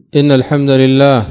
إن الحمد لله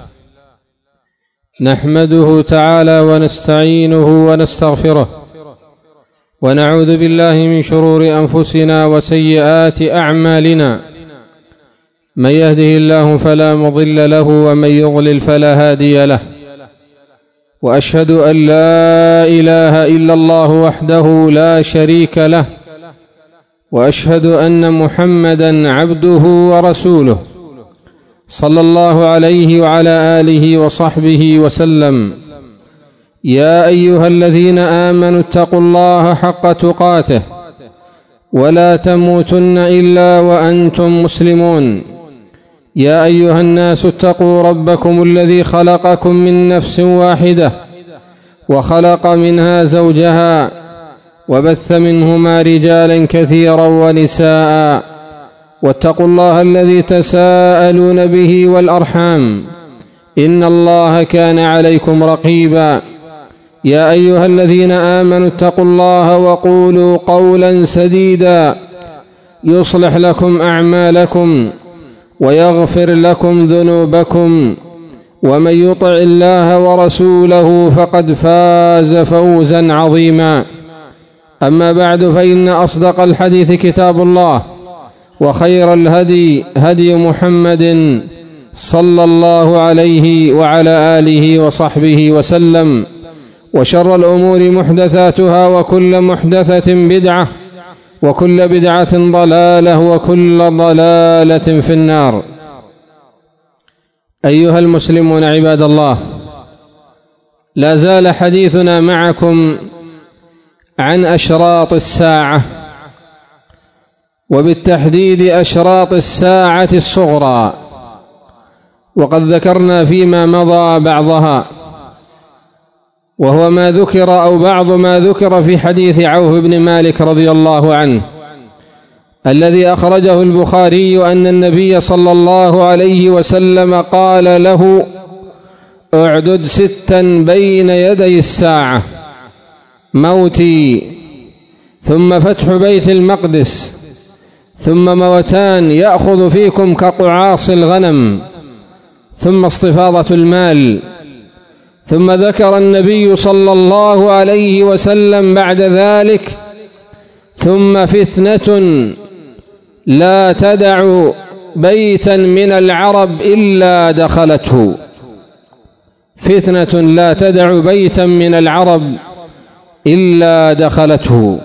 نحمده تعالى ونستعينه ونستغفره ونعوذ بالله من شرور أنفسنا وسيئات أعمالنا. من يهده الله فلا مضل له ومن يضلل فلا هادي له، وأشهد أن لا إله إلا الله وحده لا شريك له، وأشهد أن محمدا عبده ورسوله صلى الله عليه وعلى آله وصحبه وسلم. يا أيها الذين آمنوا اتقوا الله حق تقاته ولا تموتن إلا وأنتم مسلمون. يا أيها الناس اتقوا ربكم الذي خلقكم من نفس واحدة وخلق منها زوجها وبث منهما رجالا كثيرا ونساء، واتقوا الله الذي تساءلون به والأرحام إن الله كان عليكم رقيبا. يا أيها الذين آمنوا اتقوا الله وقولوا قولا سديدا يصلح لكم أعمالكم ويغفر لكم ذنوبكم، ومن يطع الله ورسوله فقد فاز فوزا عظيما. أما بعد، فإن أصدق الحديث كتاب الله، وخير الهدي هدي محمد صلى الله عليه وعلى آله وصحبه وسلم، وشر الأمور محدثاتها، وكل محدثة بدعة، وكل بدعة ضلالة، وكل ضلالة في النار. أيها المسلمون عباد الله، لا زال حديثنا معكم عن أشراط الساعة، وبالتحديد أشراط الساعة الصغرى، وقد ذكرنا فيما مضى بعضها، وهو ما ذكر أو بعض ما ذكر في حديث عوف بن مالك رضي الله عنه الذي أخرجه البخاري أن النبي صلى الله عليه وسلم قال له: اعدد 6 بين يدي الساعة: موتي، ثم فتح بيت المقدس، ثم موتان يأخذ فيكم كقعاص الغنم، ثم اصطفاضة المال. ثم ذكر النبي صلى الله عليه وسلم بعد ذلك: ثم فتنة لا تدع بيتا من العرب إلا دخلته. فتنة لا تدع بيتا من العرب إلا دخلته.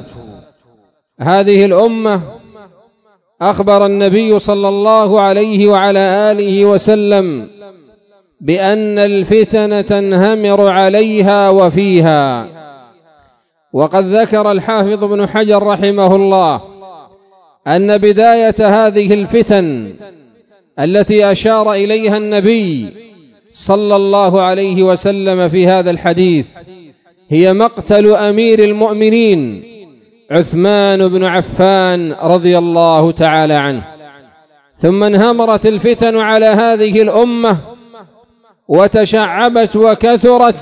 هذه الأمة أخبر النبي صلى الله عليه وعلى آله وسلم بأن الفتن تنهمر عليها وفيها. وقد ذكر الحافظ ابن حجر رحمه الله أن بداية هذه الفتن التي أشار إليها النبي صلى الله عليه وسلم في هذا الحديث هي مقتل أمير المؤمنين عثمان بن عفان رضي الله تعالى عنه. ثم انهمرت الفتن على هذه الأمة وتشعبت وكثرت،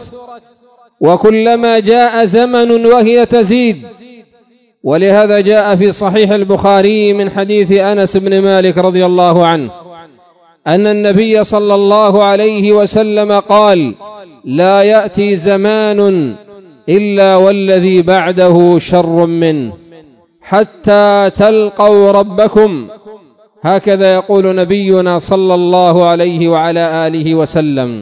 وكلما جاء زمن وهي تزيد. ولهذا جاء في صحيح البخاري من حديث أنس بن مالك رضي الله عنه أن النبي صلى الله عليه وسلم قال: لا يأتي زمان إلا والذي بعده شر منه حتى تلقوا ربكم. هكذا يقول نبينا صلى الله عليه وعلى آله وسلم.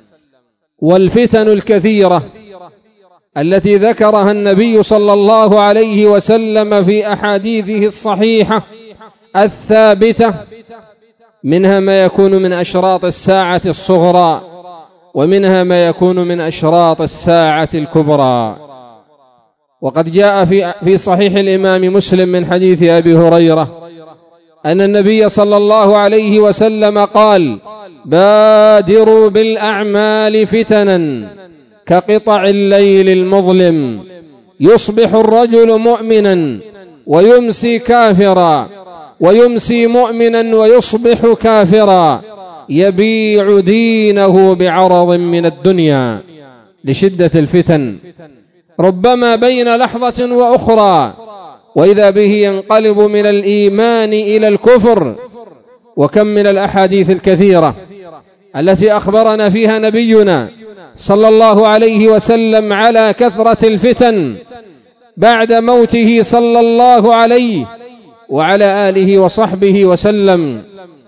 والفتن الكثيرة التي ذكرها النبي صلى الله عليه وسلم في أحاديثه الصحيحة الثابتة منها ما يكون من أشراط الساعة الصغرى، ومنها ما يكون من أشراط الساعة الكبرى. وقد جاء في صحيح الإمام مسلم من حديث أبي هريرة أن النبي صلى الله عليه وسلم قال: بادروا بالأعمال فتنا كقطع الليل المظلم، يصبح الرجل مؤمنا ويمسي كافرا، ويمسي مؤمنا ويصبح كافرا، يبيع دينه بعرض من الدنيا. لشدة الفتن ربما بين لحظة وأخرى وإذا به ينقلب من الإيمان إلى الكفر، وكم من الأحاديث الكثيرة التي أخبرنا فيها نبينا صلى الله عليه وسلم على كثرة الفتن بعد موته صلى الله عليه وعلى آله وصحبه وسلم.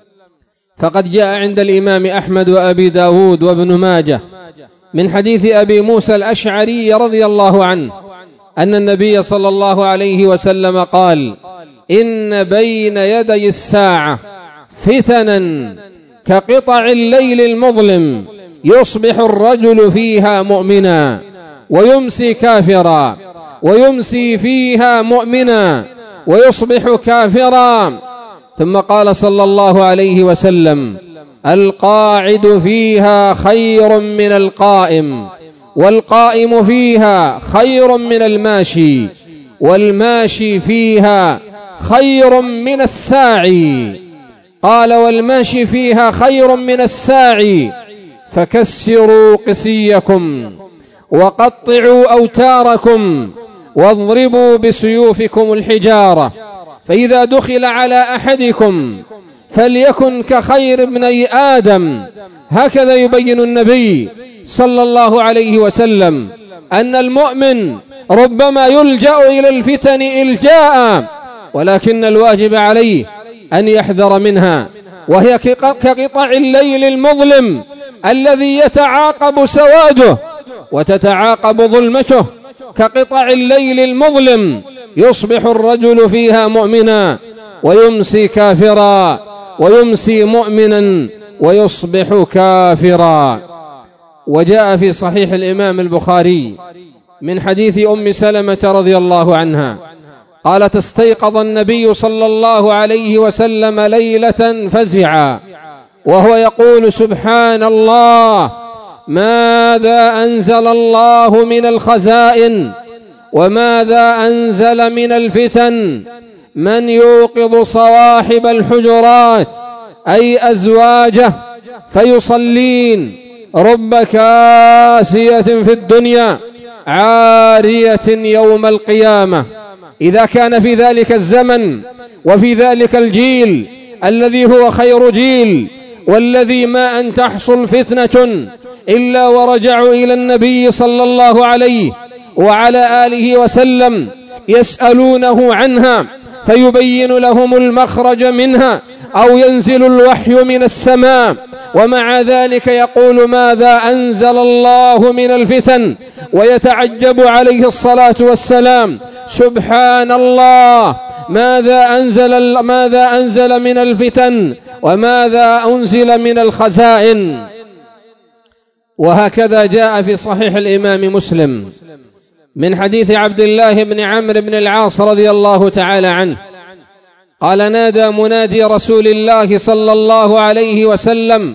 فقد جاء عند الإمام أحمد وأبي داود وابن ماجه من حديث أبي موسى الأشعري رضي الله عنه أن النبي صلى الله عليه وسلم قال: إن بين يدي الساعة فتنا كقطع الليل المظلم يصبح الرجل فيها مؤمنا ويمسي كافرا، ويمسي فيها مؤمنا ويصبح كافرا. ثم قال صلى الله عليه وسلم: القاعد فيها خير من القائم، والقائم فيها خير من الماشي، والماشي فيها خير من الساعي. قال: والماشي فيها خير من الساعي. فكسروا قسيكم وقطعوا أوتاركم واضربوا بسيوفكم الحجارة، فإذا دخل على أحدكم فليكن كخير ابني آدم. هكذا يبين النبي صلى الله عليه وسلم أن المؤمن ربما يلجأ إلى الفتن إلجاء، ولكن الواجب عليه أن يحذر منها، وهي كقطع الليل المظلم الذي يتعاقب سواده وتتعاقب ظلمته. كقطع الليل المظلم يصبح الرجل فيها مؤمنا ويمسي كافرا، ويمسي مؤمنا ويصبح كافرا. وجاء في صحيح الإمام البخاري من حديث أم سلمة رضي الله عنها قالت: استيقظ النبي صلى الله عليه وسلم ليلة فزعا وهو يقول: سبحان الله، ماذا أنزل الله من الخزائن وماذا أنزل من الفتن؟ من يوقظ صواحب الحجرات أي أزواجه فيصلين، رب كاسية في الدنيا عارية يوم القيامة. إذا كان في ذلك الزمن وفي ذلك الجيل الذي هو خير جيل، والذي ما أن تحصل فتنة إلا ورجعوا إلى النبي صلى الله عليه وعلى آله وسلم يسألونه عنها فيبين لهم المخرج منها، أو ينزل الوحي من السماء ومع ذلك يقول: ماذا أنزل الله من الفتن؟ ويتعجب عليه الصلاة والسلام: سبحان الله، ماذا أنزل من الفتن وماذا أنزل من الخزائن. وهكذا جاء في صحيح الإمام مسلم من حديث عبد الله بن عمرو بن العاص رضي الله تعالى عنه قال: نادى منادي رسول الله صلى الله عليه وسلم: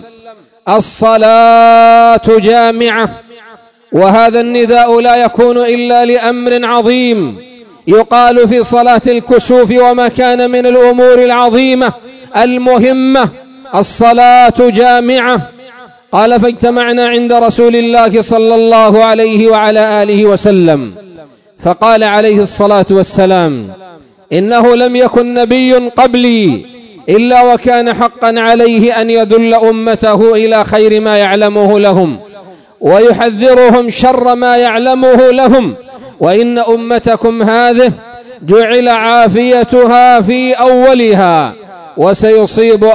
الصلاة جامعة. وهذا النداء لا يكون إلا لأمر عظيم يقال في صلاة الكسوف وما كان من الأمور العظيمة المهمة: الصلاة جامعة. قال: فاجتمعنا عند رسول الله صلى الله عليه وعلى آله وسلم، فقال عليه الصلاة والسلام: إنه لم يكن نبي قبلي إلا وكان حقا عليه أن يدل أمته إلى خير ما يعلمه لهم ويحذرهم شر ما يعلمه لهم، وإن أمتكم هذه جعل عافيتها في أولها وسيصيب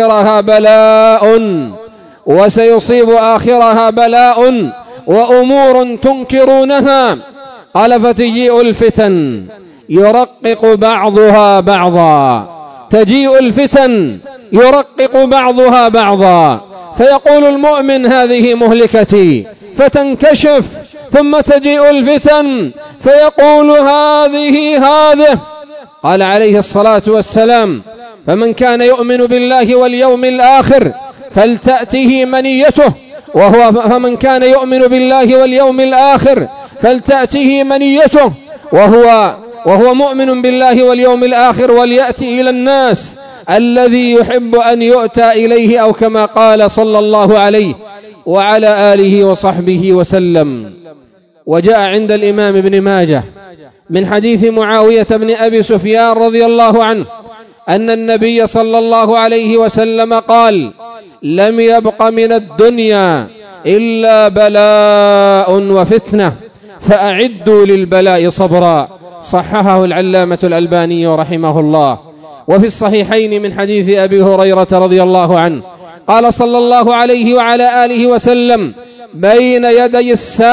آخرها بلاء وأمور تنكرونها. قال: فتجيء الفتن يرقق بعضها بعضا، تجيء الفتن يرقق بعضها بعضا، فيقول المؤمن: هذه مهلكتي، فتنكشف، ثم تجيء الفتن فيقول: هذه. قال عليه الصلاة والسلام: فمن كان يؤمن بالله واليوم الآخر فلتأته منيته، فمن كان يؤمن بالله واليوم الآخر فلتأته منيته وهو مؤمن بالله واليوم الآخر، وليأتي إلى الناس الذي يحب أن يؤتى إليه، أو كما قال صلى الله عليه وعلى آله وصحبه وسلم. وجاء عند الإمام ابن ماجه من حديث معاوية بن أبي سفيان رضي الله عنه أن النبي صلى الله عليه وسلم قال: لم يبق من الدنيا إلا بلاء وفتنة فأعدوا للبلاء صبرا. صححه العلامة الألباني رحمه الله. وفي الصحيحين من حديث أبي هريرة رضي الله عنه قال صلى الله عليه وعلى آله وسلم: بين يدي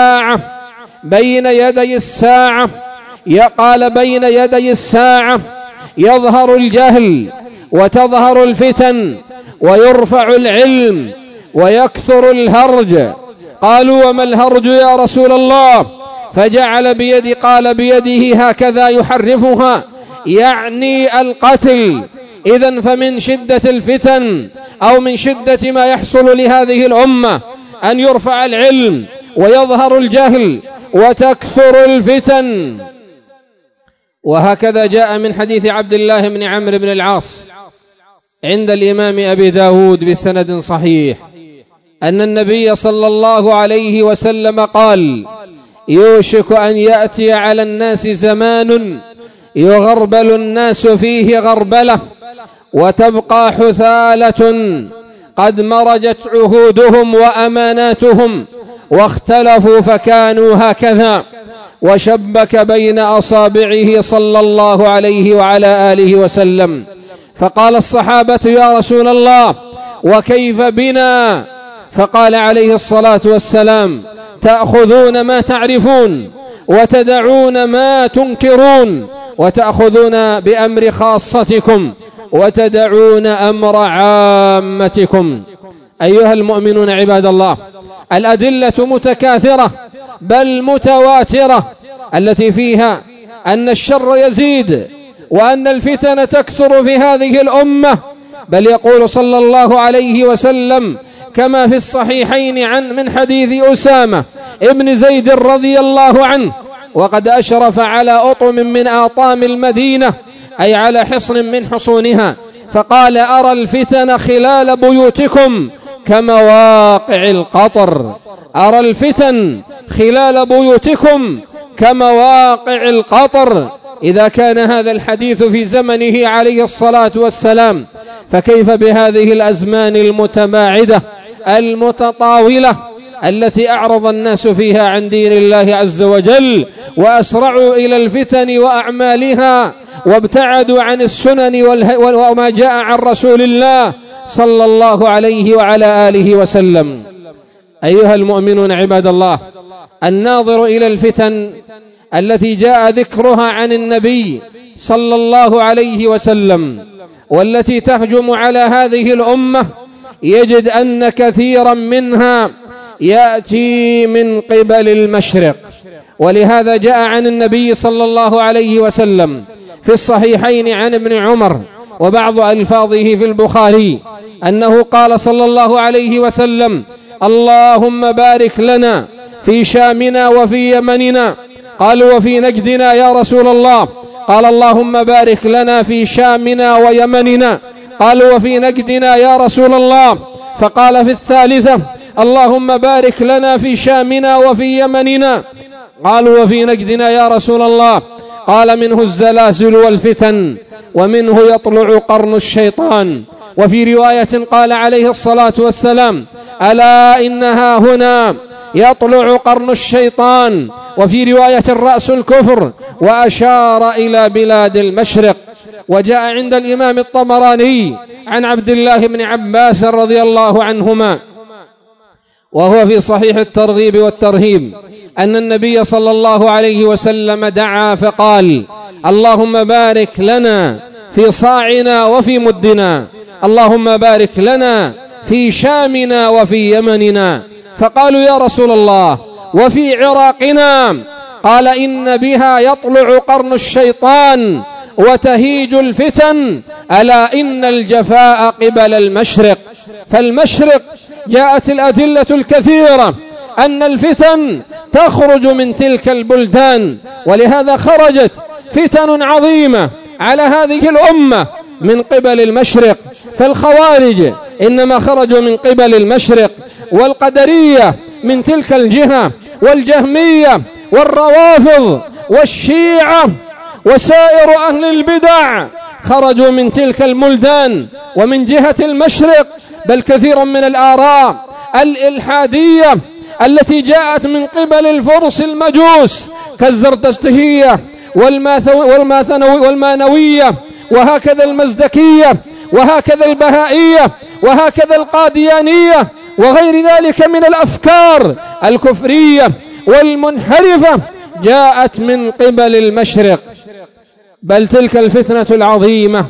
الساعة يظهر الجهل وتظهر الفتن ويرفع العلم ويكثر الهرج. قالوا: وما الهرج يا رسول الله؟ قال بيده هكذا يحرفها، يعني القتل. إذن فمن شدة الفتن أو من شدة ما يحصل لهذه الأمة أن يرفع العلم ويظهر الجهل وتكثر الفتن. وهكذا جاء من حديث عبد الله بن عمرو بن العاص عند الإمام أبي داود بسند صحيح أن النبي صلى الله عليه وسلم قال: يوشك أن يأتي على الناس زمان يغربل الناس فيه غربلة وتبقى حثالة قد مرجت عهودهم وأماناتهم واختلفوا فكانوا هكذا، وشبك بين أصابعه صلى الله عليه وعلى آله وسلم. فقال الصحابة: يا رسول الله وكيف بنا؟ فقال عليه الصلاة والسلام: تأخذون ما تعرفون وتدعون ما تنكرون، وتأخذون بأمر خاصتكم وتدعون أمر عامتكم. أيها المؤمنون عباد الله، الأدلة متكاثرة بل متواترة التي فيها أن الشر يزيد وأن الفتن تكثر في هذه الأمة. بل يقول صلى الله عليه وسلم كما في الصحيحين من حديث أسامة ابن زيد رضي الله عنه: وقد أشرف على أطم من آطام المدينة، أي على حصن من حصونها، فقال: أرى الفتن خلال بيوتكم كمواقع القطر. أرى الفتن خلال بيوتكم كمواقع القطر. إذا كان هذا الحديث في زمنه عليه الصلاة والسلام، فكيف بهذه الأزمان المتباعدة المتطاولة التي أعرض الناس فيها عن دين الله عز وجل وأسرعوا إلى الفتن وأعمالها وابتعدوا عن السنن وما جاء عن رسول الله صلى الله عليه وعلى آله وسلم. أيها المؤمنون عباد الله، الناظر إلى الفتن التي جاء ذكرها عن النبي صلى الله عليه وسلم والتي تهجم على هذه الأمة يجد أن كثيرا منها يأتي من قبل المشرق. ولهذا جاء عن النبي صلى الله عليه وسلم في الصحيحين عن ابن عمر وبعض ألفاظه في البخاري أنه قال صلى الله عليه وسلم: اللهم بارك لنا في شامنا وفي يمننا. قالوا: وفي نجدنا يا رسول الله؟ قال: اللهم بارك لنا في شامنا ويمننا. قالوا: وفي نجدنا يا رسول الله؟ فقال في الثالثة: اللهم بارك لنا في شامنا وفي يمننا. قالوا: وفي نجدنا يا رسول الله؟ قال: منه الزلازل والفتن ومنه يطلع قرن الشيطان. وفي رواية قال عليه الصلاة والسلام: ألا إنها هنا يطلع قرن الشيطان. وفي رواية رأس الكفر، وأشار إلى بلاد المشرق. وجاء عند الإمام الطبراني عن عبد الله بن عباس رضي الله عنهما وهو في صحيح الترغيب والترهيب أن النبي صلى الله عليه وسلم دعا فقال: اللهم بارك لنا في صاعنا وفي مدنا، اللهم بارك لنا في شامنا وفي يمننا. فقالوا: يا رسول الله وفي عراقنا؟ قال: إن بها يطلع قرن الشيطان وتهيج الفتن، ألا إن الجفاء قبل المشرق. فالمشرق جاءت الأدلة الكثيرة أن الفتن تخرج من تلك البلدان، ولهذا خرجت فتن عظيمة على هذه الأمة من قبل المشرق. فالخوارج إنما خرجوا من قبل المشرق، والقدرية من تلك الجهة، والجهمية والروافض والشيعة وسائر أهل البدع خرجوا من تلك البلدان ومن جهة المشرق، بل كثير من الآراء الإلحادية التي جاءت من قبل الفرس المجوس كالزرتشتية والمانوية وهكذا المزدكية وهكذا البهائية وهكذا القاديانية وغير ذلك من الأفكار الكفرية والمنحرفة جاءت من قبل المشرق. بل تلك الفتنة العظيمة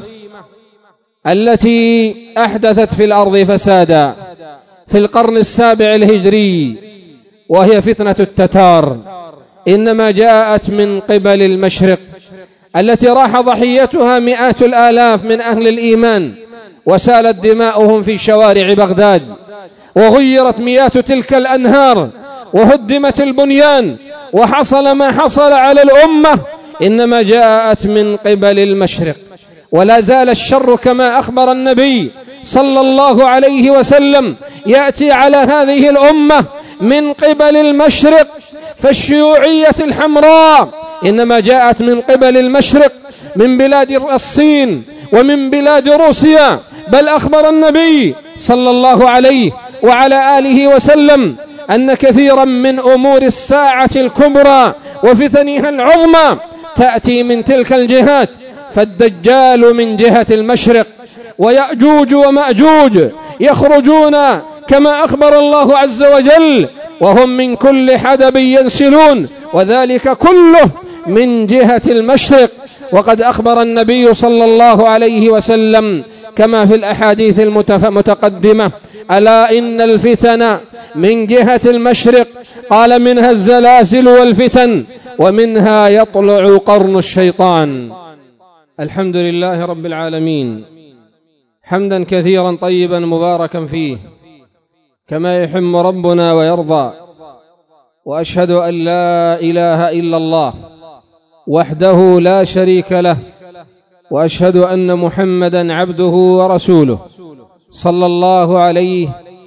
التي أحدثت في الأرض فسادا في القرن السابع الهجري، وهي فتنة التتار، إنما جاءت من قبل المشرق، التي راح ضحيتها مئات الآلاف من أهل الإيمان، وسالت دماؤهم في شوارع بغداد، وغيرت مياه تلك الأنهار، وهدمت البنيان، وحصل ما حصل على الأمة، إنما جاءت من قبل المشرق. ولا زال الشر كما أخبر النبي صلى الله عليه وسلم يأتي على هذه الأمة من قبل المشرق. فالشيوعية الحمراء إنما جاءت من قبل المشرق، من بلاد الصين ومن بلاد روسيا. بل أخبر النبي صلى الله عليه وعلى آله وسلم أن كثيرا من أمور الساعة الكبرى وفتنها العظمى تأتي من تلك الجهات. فالدجال من جهة المشرق، ويأجوج ومأجوج يخرجون كما أخبر الله عز وجل، وهم من كل حدب ينسلون، وذلك كله من جهة المشرق. وقد أخبر النبي صلى الله عليه وسلم كما في الأحاديث المتقدمة: ألا إن الفتن من جهة المشرق، قال: منها الزلازل والفتن، ومنها يطلع قرن الشيطان. الحمد لله رب العالمين، حمدا كثيرا طيبا مباركا فيه كما يحب ربنا ويرضى. وأشهد أن لا إله إلا الله وحده لا شريك له، وأشهد أن محمدا عبده ورسوله صلى الله عليه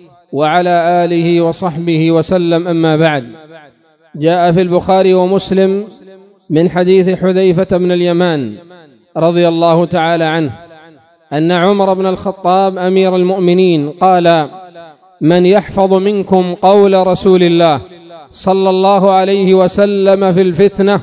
وعلى آله وصحبه وسلم. أما بعد، جاء في البخاري ومسلم من حديث حذيفة بن اليمان رضي الله تعالى عنه أن عمر بن الخطاب أمير المؤمنين قال: من يحفظ منكم قول رسول الله صلى الله عليه وسلم في الفتنة؟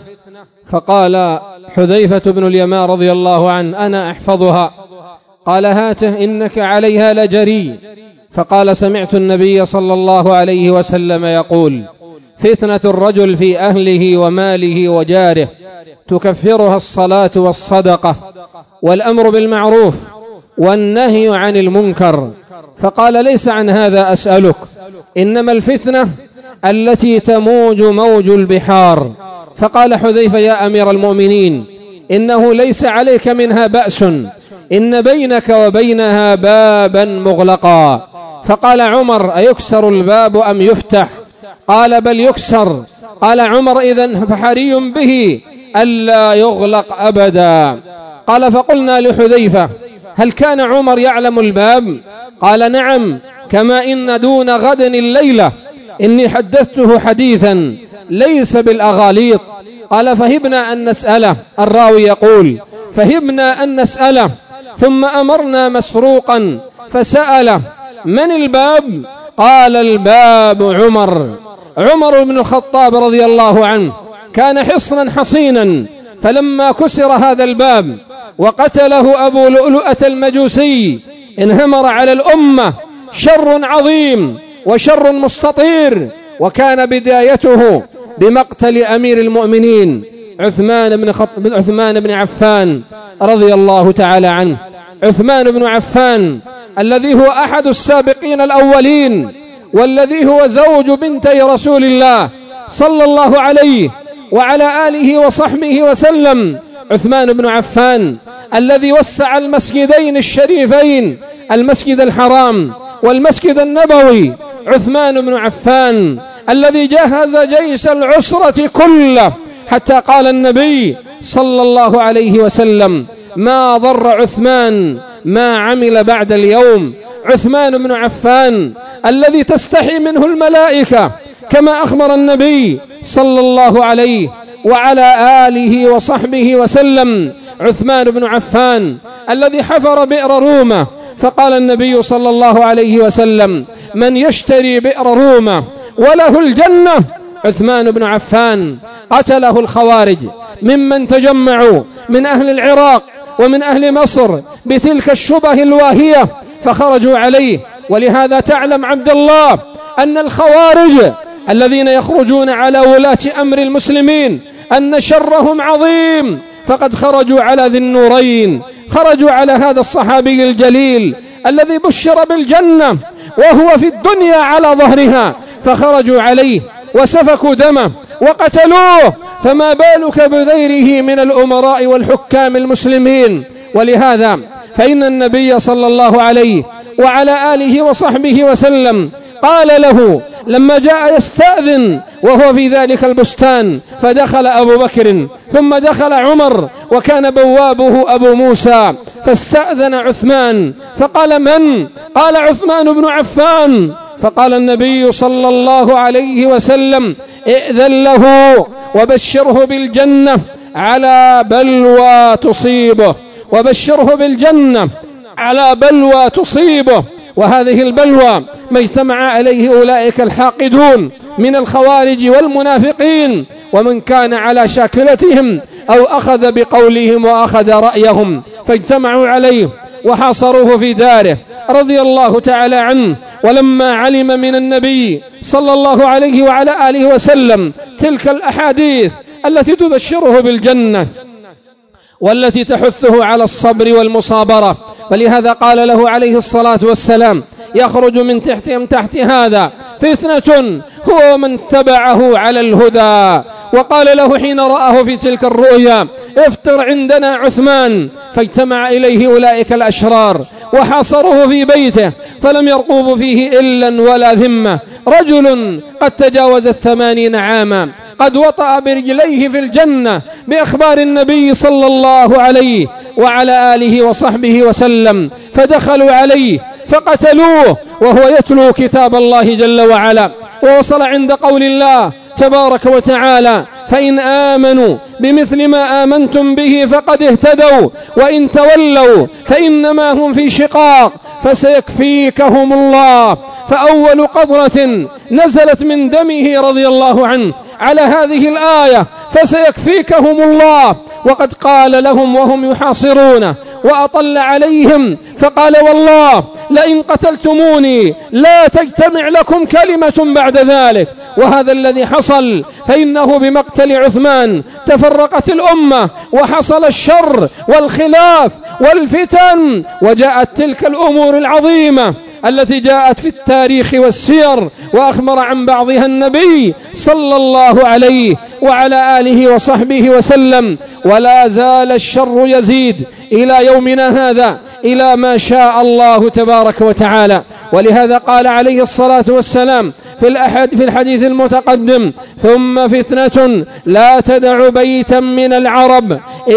فقال حذيفة بن اليمان رضي الله عنه: أنا أحفظها. قال: هاته إنك عليها لجري. فقال: سمعت النبي صلى الله عليه وسلم يقول: فتنة الرجل في أهله وماله وجاره تكفرها الصلاة والصدقة والأمر بالمعروف والنهي عن المنكر. فقال: ليس عن هذا أسألك، إنما الفتنة التي تموج موج البحار. فقال حذيفة: يا أمير المؤمنين، إنه ليس عليك منها بأس، إن بينك وبينها بابا مغلقا. فقال عمر: أيكسر الباب أم يفتح؟ قال: بل يكسر. قال عمر: إذن فحري به ألا يغلق أبدا. قال: فقلنا لحذيفة: هل كان عمر يعلم الباب؟ قال: نعم، كما إن دون غد الليلة إني حدثته حديثا ليس بالأغاليط. قال: فهبنا أن نسأله. الراوي يقول: فهبنا أن نسأله، ثم أمرنا مسروقا فسأله: من الباب؟ قال: الباب عمر بن الخطاب رضي الله عنه كان حصنا حصينا، فلما كسر هذا الباب وقتله أبو لؤلؤة المجوسي انهمر على الأمة شر عظيم وشر مستطير، وكان بدايته بمقتل أمير المؤمنين عثمان بن عفان رضي الله تعالى عنه. عثمان بن عفان الذي هو أحد السابقين الأولين، والذي هو زوج بنتي رسول الله صلى الله عليه وعلى آله وصحبه وسلم. عثمان بن عفان الذي وسع المسجدين الشريفين، المسجد الحرام والمسجد النبوي. عثمان بن عفان الذي جهز جيش العسرة كله، حتى قال النبي صلى الله عليه وسلم: ما ضر عثمان ما عمل بعد اليوم. عثمان بن عفان الذي تستحي منه الملائكة، كما أخبر النبي صلى الله عليه وعلى آله وصحبه وسلم عثمان بن عفان الذي حفر بئر رومة، فقال النبي صلى الله عليه وسلم: من يشتري بئر رومة وله الجنة عثمان بن عفان. قتله الخوارج ممن تجمعوا من أهل العراق ومن أهل مصر بتلك الشبه الواهية فخرجوا عليه. ولهذا تعلم عبد الله أن الخوارج الذين يخرجون على ولاة أمر المسلمين أن شرهم عظيم، فقد خرجوا على ذي النورين، خرجوا على هذا الصحابي الجليل الذي بشر بالجنة وهو في الدنيا على ظهرها، فخرجوا عليه وسفكوا دمه وقتلوه، فما بالك بغيره من الأمراء والحكام المسلمين. ولهذا فإن النبي صلى الله عليه وعلى آله وصحبه وسلم قال له لما جاء يستأذن وهو في ذلك البستان، فدخل أبو بكر ثم دخل عمر وكان بوابه أبو موسى، فاستأذن عثمان فقال: من؟ قال: عثمان بن عفان. فقال النبي صلى الله عليه وسلم: ائذن له وبشره بالجنة على بلوى تصيبه، وبشره بالجنة على بلوى تصيبه. وهذه البلوى ما اجتمع عليه أولئك الحاقدون من الخوارج والمنافقين ومن كان على شاكلتهم أو أخذ بقولهم وأخذ رأيهم، فاجتمعوا عليه وحاصروه في داره رضي الله تعالى عنه. ولما علم من النبي صلى الله عليه وعلى آله وسلم تلك الأحاديث التي تبشره بالجنة والتي تحثه على الصبر والمصابرة، ولهذا قال له عليه الصلاة والسلام: يخرج من تحت هذا فتنة هو ومن تبعه على الهدى. وقال له حين رآه في تلك الرؤيا: افطر عندنا عثمان. فاجتمع إليه أولئك الأشرار وحاصروه في بيته، فلم يرقوب فيه إلا ولا ذمة، رجل قد تجاوز 80 عاما، قد وطأ برجليه في الجنة بأخبار النبي صلى الله عليه وعلى آله وصحبه وسلم، فدخلوا عليه فقتلوه وهو يتلو كتاب الله جل وعلا، ووصل عند قول الله تبارك وتعالى: فإن آمنوا بمثل ما آمنتم به فقد اهتدوا وإن تولوا فإنما هم في شقاق فسيكفيكهم الله. فأول قطرة نزلت من دمه رضي الله عنه على هذه الآية: فسيكفيكهم الله. وقد قال لهم وهم يحاصرونه وأطل عليهم فقال: والله لئن قتلتموني لا تجتمع لكم كلمة بعد ذلك. وهذا الذي حصل، فإنه بمقتل عثمان تفرقت الأمة وحصل الشر والخلاف والفتن، وجاءت تلك الأمور العظيمة التي جاءت في التاريخ والسير وأخبر عن بعضها النبي صلى الله عليه وعلى آله وصحبه وسلم. ولا زال الشر يزيد إلى يومنا هذا إلى ما شاء الله تبارك وتعالى. ولهذا قال عليه الصلاة والسلام في الحديث المتقدم: ثم فتنة لا تدع بيتا من العرب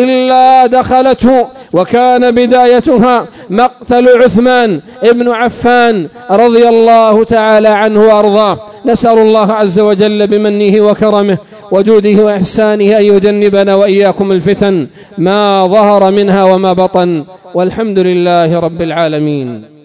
إلا دخلته، وكان بدايتها مقتل عثمان ابن عفان رضي الله تعالى عنه وأرضاه. نسأل الله عز وجل بمنه وكرمه وجوده وإحسانه أن يجنبنا وإياكم الفتن ما ظهر منها وما بطن، والحمد لله رب العالمين.